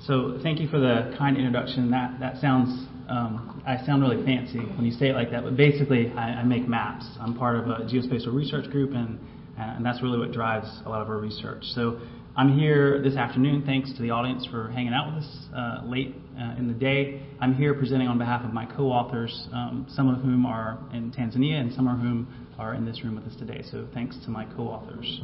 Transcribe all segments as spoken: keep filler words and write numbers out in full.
So thank you for the kind introduction. That that sounds, um, I sound really fancy when you say it like that, but basically I, I make maps. I'm part of a geospatial research group, and, and that's really what drives a lot of our research. So I'm here this afternoon, thanks to the audience for hanging out with us uh, late uh, in the day. I'm here presenting on behalf of my co-authors, um, some of whom are in Tanzania and some of whom are in this room with us today. So thanks to my co-authors.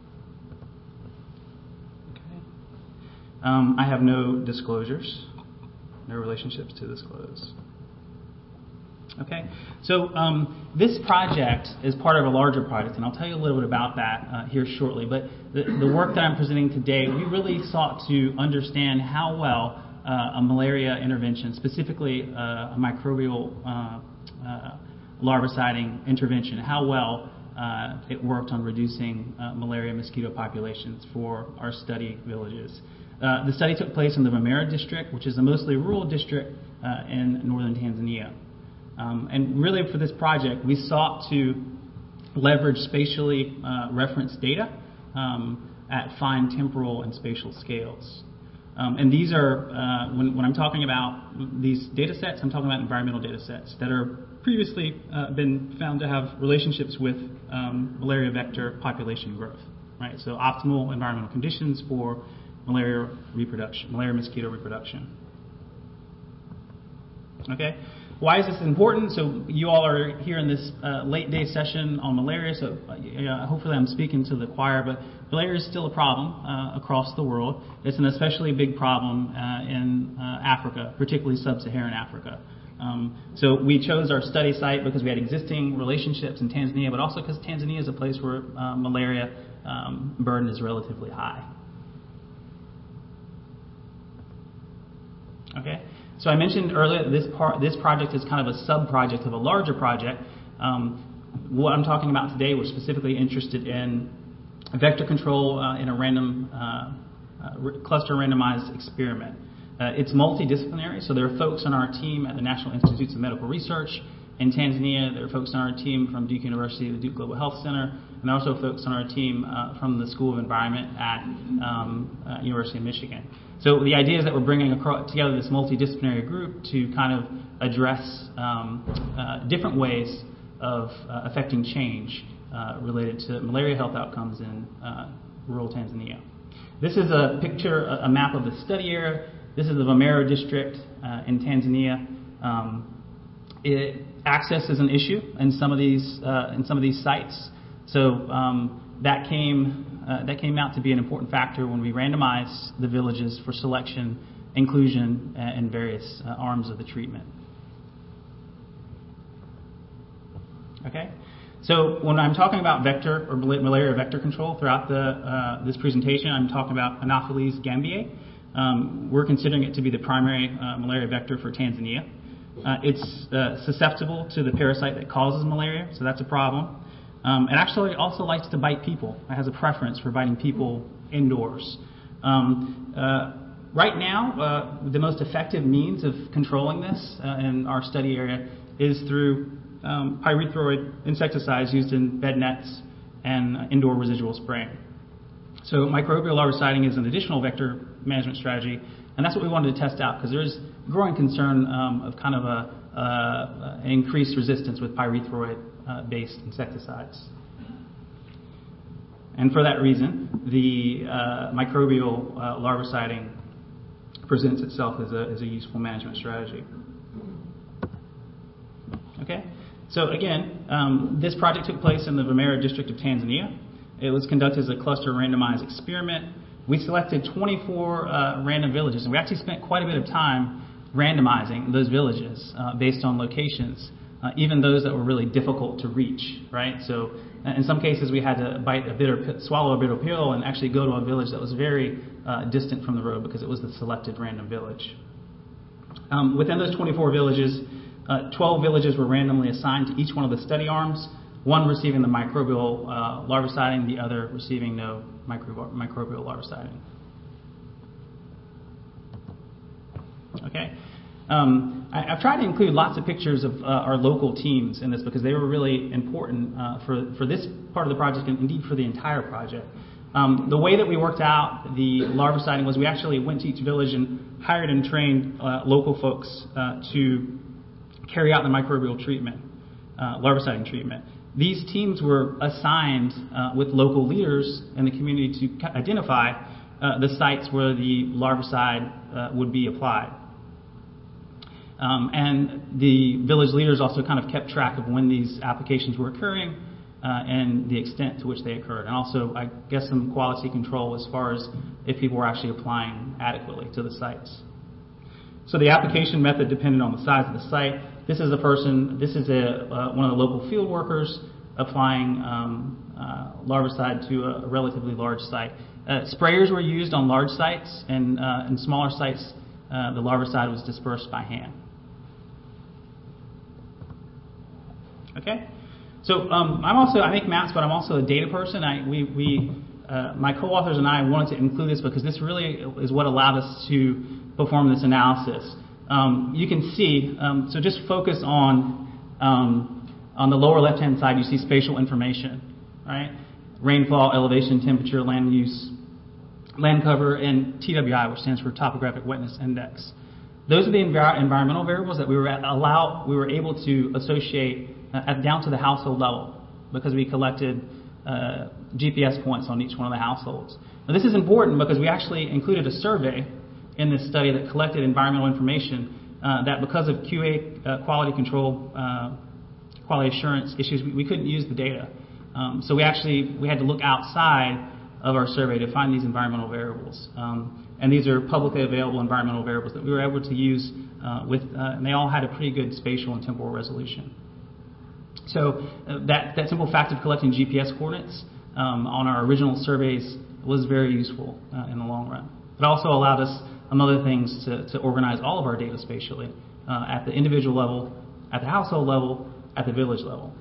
Um, I have no disclosures, no relationships to disclose. Okay, so um, this project is part of a larger project, and I'll tell you a little bit about that uh, here shortly. But the, the work that I'm presenting today, we really sought to understand how well uh, a malaria intervention, specifically uh, a microbial uh, uh, larviciding intervention, how well uh, it worked on reducing uh, malaria mosquito populations for our study villages. Uh, the study took place in the Vomera district, which is a mostly rural district uh, in northern Tanzania. Um, and really for this project, we sought to leverage spatially uh, referenced data um, at fine temporal and spatial scales. Um, and these are, uh, when, when I'm talking about these data sets, I'm talking about environmental data sets that are previously uh, been found to have relationships with um, malaria vector population growth, right? So optimal environmental conditions for malaria reproduction, malaria mosquito reproduction. Okay, why is this important? So you all are here in this uh, late day session on malaria, so uh, hopefully I'm speaking to the choir, but malaria is still a problem uh, across the world. It's an especially big problem uh, in uh, Africa, particularly sub-Saharan Africa. Um, so we chose our study site because we had existing relationships in Tanzania, but also because Tanzania is a place where uh, malaria um, burden is relatively high. Okay, so I mentioned earlier that this part, this project is kind of a sub-project of a larger project. Um, what I'm talking about today, we're specifically interested in vector control uh, in a random uh, uh, cluster randomized experiment. Uh, it's multidisciplinary, so there are folks on our team at the National Institutes of Medical Research in Tanzania. There are folks on our team from Duke University, the Duke Global Health Center, and also folks on our team uh, from the School of Environment at um, uh, University of Michigan. So the idea is that we're bringing across, together this multidisciplinary group to kind of address um, uh, different ways of uh, affecting change uh, related to malaria health outcomes in uh, rural Tanzania. This is a picture, a map of the study area. This is the Vomera district uh, in Tanzania. Um, it, access is an issue in some of these uh, in some of these sites. So um, that came. Uh, that came out to be an important factor when we randomized the villages for selection, inclusion, uh, and various uh, arms of the treatment. Okay, so when I'm talking about vector or malaria vector control throughout the, uh, this presentation, I'm talking about Anopheles gambiae. Um, we're considering it to be the primary uh, malaria vector for Tanzania. Uh, it's uh, susceptible to the parasite that causes malaria, so that's a problem. Um, it actually also likes to bite people. It has a preference for biting people indoors. Um, uh, right now, uh, the most effective means of controlling this uh, in our study area is through um, pyrethroid insecticides used in bed nets and uh, indoor residual spraying. So microbial larviciding is an additional vector management strategy, and that's what we wanted to test out because there's growing concern um, of kind of a, uh, an increased resistance with pyrethroid Uh, based insecticides. And for that reason, the uh, microbial uh, larviciding presents itself as a, as a useful management strategy. Okay, so again, um, this project took place in the Vomera district of Tanzania. It was conducted as a cluster randomized experiment. We selected twenty-four uh, random villages, and we actually spent quite a bit of time randomizing those villages uh, based on locations. Uh, even those that were really difficult to reach, right? So in some cases we had to bite a bitter, swallow a bitter pill and actually go to a village that was very uh, distant from the road because it was the selected random village. Um, within those twenty-four villages, uh, twelve villages were randomly assigned to each one of the study arms, one receiving the microbial uh, larviciding, the other receiving no micro- microbial larviciding. Okay. Um, I, I've tried to include lots of pictures of uh, our local teams in this because they were really important uh, for, for this part of the project and indeed for the entire project. Um, the way that we worked out the larviciding was we actually went to each village and hired and trained uh, local folks uh, to carry out the microbial treatment, uh, larviciding treatment. These teams were assigned uh, with local leaders in the community to identify uh, the sites where the larvicide uh, would be applied. Um, and the village leaders also kind of kept track of when these applications were occurring uh, and the extent to which they occurred. And also, I guess, some quality control as far as if people were actually applying adequately to the sites. So the application method depended on the size of the site. This is a person, this is a, uh, one of the local field workers applying um, uh, larvicide to a relatively large site. Uh, sprayers were used on large sites, and uh, in smaller sites, uh, the larvicide was dispersed by hand. Okay, so um, I'm also, I make maps, but I'm also a data person. I, we, we, uh, my co-authors and I wanted to include this because this really is what allowed us to perform this analysis. Um, you can see, um, so just focus on, um, on the lower left-hand side, you see spatial information, right? Rainfall, elevation, temperature, land use, land cover, and T W I, which stands for Topographic Wetness Index. Those are the envir- environmental variables that we were at, allow, we were able to associate uh, at, down to the household level because we collected uh, G P S points on each one of the households. Now, this is important because we actually included a survey in this study that collected environmental information uh, that because of Q A uh, quality control, uh, quality assurance issues, we, we couldn't use the data. Um, so we actually we had to look outside of our survey to find these environmental variables. Um, and these are publicly available environmental variables that we were able to use uh, with, uh, and they all had a pretty good spatial and temporal resolution. So uh, that, that simple fact of collecting G P S coordinates um, on our original surveys was very useful uh, in the long run. It also allowed us, among other things, to, to organize all of our data spatially uh, at the individual level, at the household level, at the village level.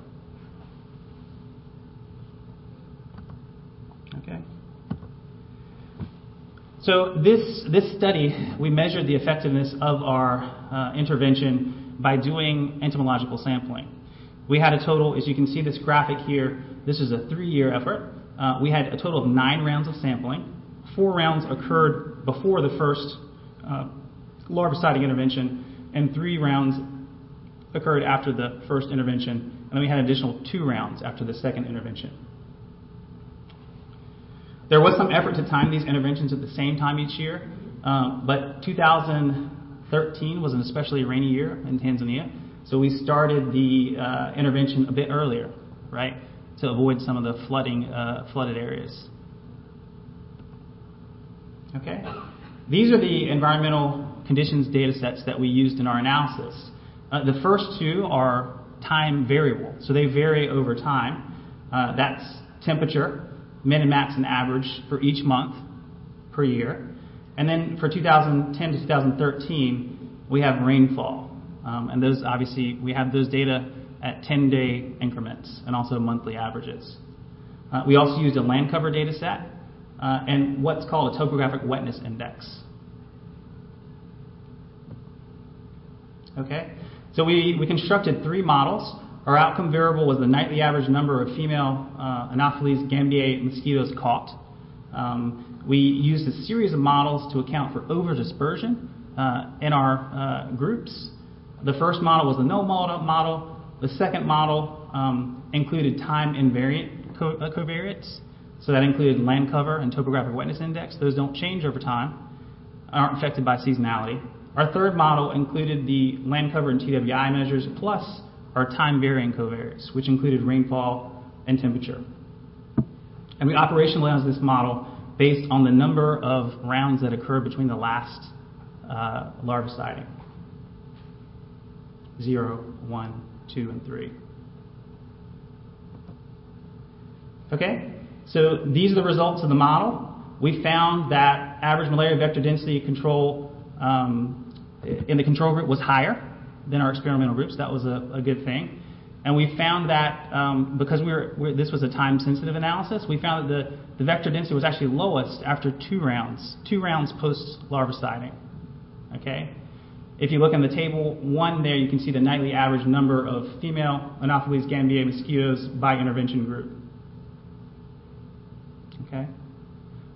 Okay. So this this study, we measured the effectiveness of our uh, intervention by doing entomological sampling. We had a total, as you can see this graphic here, this is a three-year effort. Uh, we had a total of nine rounds of sampling. Four rounds occurred before the first uh, larviciding intervention, and three rounds occurred after the first intervention, and then we had an additional two rounds after the second intervention. There was some effort to time these interventions at the same time each year, um, but two thousand thirteen was an especially rainy year in Tanzania, so we started the uh, intervention a bit earlier, right, to avoid some of the flooding, uh, flooded areas. Okay, these are the environmental conditions data sets that we used in our analysis. Uh, the first two are time variable, so they vary over time. Uh, that's temperature, min and max and average for each month per year. And then for two thousand ten to two thousand thirteen, we have rainfall. Um, and those, obviously, we have those data at ten-day increments and also monthly averages. Uh, we also used a land cover data set uh, and what's called a topographic wetness index. Okay, so we, we constructed three models. Our outcome variable was the nightly average number of female uh, Anopheles gambiae mosquitoes caught. Um, we used a series of models to account for over-dispersion uh, in our uh, groups. The first model was the null model. The second model um, included time invariant co- uh, covariates. So that included land cover and topographic wetness index. Those don't change over time, aren't affected by seasonality. Our third model included the land cover and T W I measures plus our time-varying covariates, which included rainfall and temperature. And we operationalized this model based on the number of rounds that occurred between the last uh, larviciding. Zero, one, two, and three. Okay, so these are the results of the model. We found that average malaria vector density control um, in the control group was higher than our experimental groups. That was a, a good thing. And we found that um, because we were, we're, this was a time-sensitive analysis, we found that the, the vector density was actually lowest after two rounds, two rounds post-larviciding. Okay? If you look in the table one there, you can see the nightly average number of female Anopheles gambiae mosquitoes by intervention group. Okay?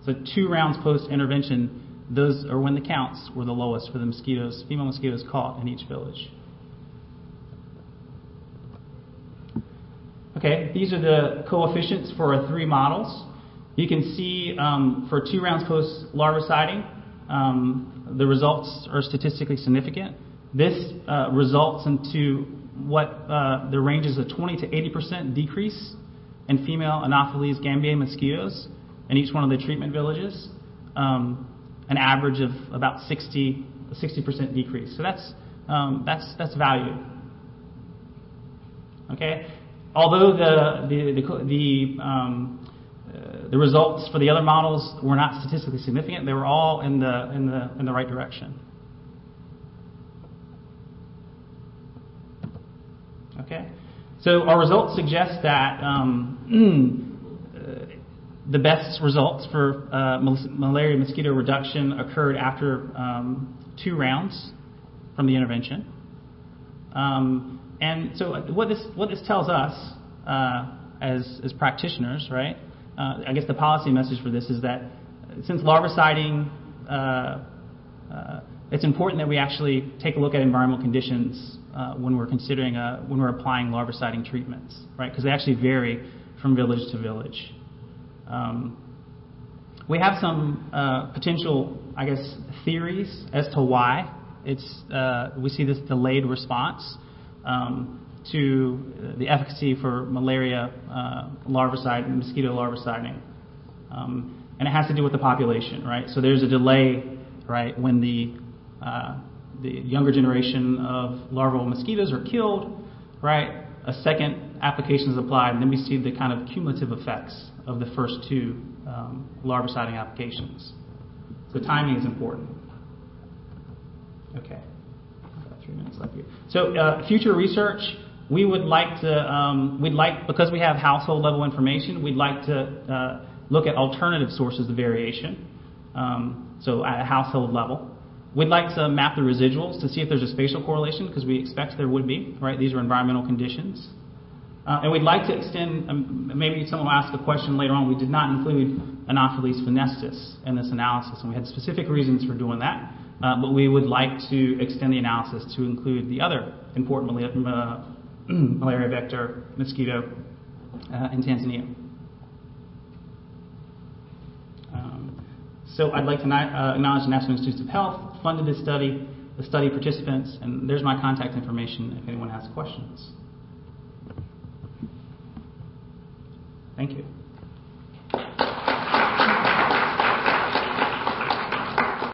So two rounds post-intervention, those are when the counts were the lowest for the mosquitoes, female mosquitoes caught in each village. Okay, these are the coefficients for our three models. You can see um, for two rounds post-larviciding, um, the results are statistically significant. This uh, results into what uh, the range is a twenty to eighty percent decrease in female Anopheles gambiae mosquitoes in each one of the treatment villages, um, an average of about sixty percent decrease. So that's um, that's that's value. Okay, although the the the, the um, uh, the results for the other models were not statistically significant, they were all in the in the in the right direction. Okay, so our results suggest that um, uh, the best results for uh, malaria mosquito reduction occurred after um, two rounds from the intervention. Um, and so what this what this tells us uh, as as practitioners, right? Uh, I guess the policy message for this is that since larviciding, uh, uh, it's important that we actually take a look at environmental conditions uh, when we're considering uh, when we're applying larviciding treatments, right? Because they actually vary from village to village. Um, we have some uh, potential, I guess, theories as to why it's uh, we see this delayed response um, to the efficacy for malaria uh, larvicide and mosquito larviciding, um, and it has to do with the population, right? So there's a delay, right, when the uh, the younger generation of larval mosquitoes are killed, right? A second application is applied, and then we see the kind of cumulative effects of the first two um, larviciding applications. So timing is important. Okay, about three minutes left here. So uh, future research, we would like to, um, we'd like, because we have household level information, we'd like to uh, look at alternative sources of variation. Um, so at a household level. We'd like to map the residuals to see if there's a spatial correlation, because we expect there would be, right? These are environmental conditions. Uh, and we'd like to extend, um, maybe someone will ask a question later on, we did not include Anopheles fenestis in this analysis, and we had specific reasons for doing that, uh, but we would like to extend the analysis to include the other important malaria, uh, malaria vector mosquito uh, in Tanzania. Um, so I'd like to uh, acknowledge the National Institutes of Health funded this study, the study participants, and there's my contact information if anyone has questions. Thank you.